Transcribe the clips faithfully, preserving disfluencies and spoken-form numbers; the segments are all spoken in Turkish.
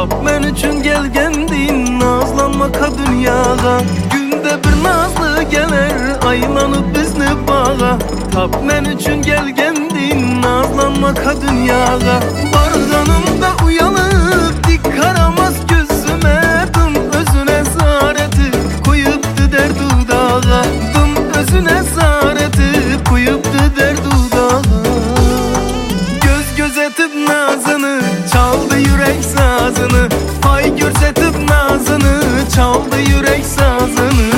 Tap men üçün gelgendin, nazlanma ka dünyaga. Günde bir nazlı gelir, aylanıp bizni bağa. Tap men üçün gelgendin, nazlanma ka dünyaga. Barganımda uyanıp dik karamaz gözüme. Dım özüne zareti koyuptu der dudağa. Dım özüne zareti koyuptu der dudağa. Göz gözetip nazını, çaldı yürek sazını. Pay görsetip nazını, çaldı yürek sazını.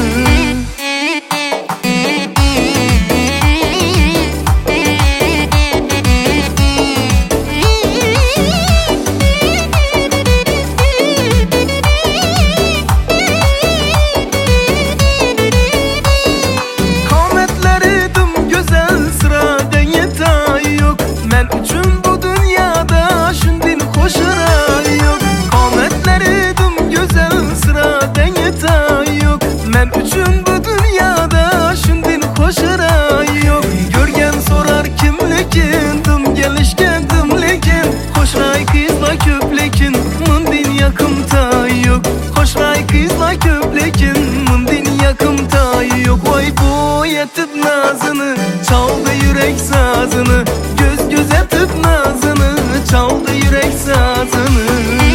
Yetip nazını, çaldı yürek sazını. Göz gözetip nazını, çaldı yürek sazını.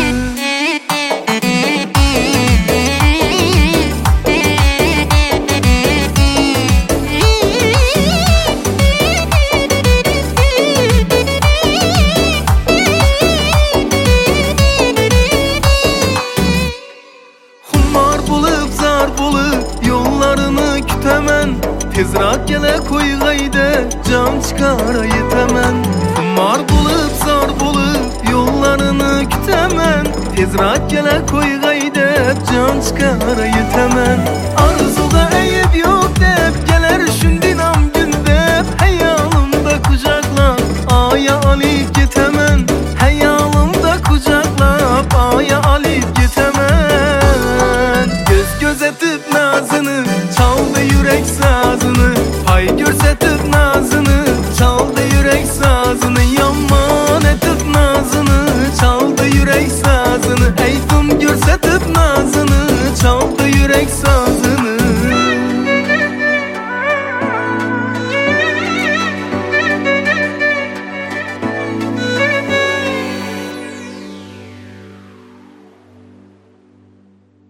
Humar bulup zar bulup yollarını kütemen. Tezrak gele koygayde can çıkarayı temen. Kumar bulup zar bulup yollarını kütemen. Tezrak gele koygayde can çıkarayı temen. Arzuda eyip yok dep geler şündinam günde. Hayalımda kucaklap aya alıp getemen. Hayalımda kucaklap aya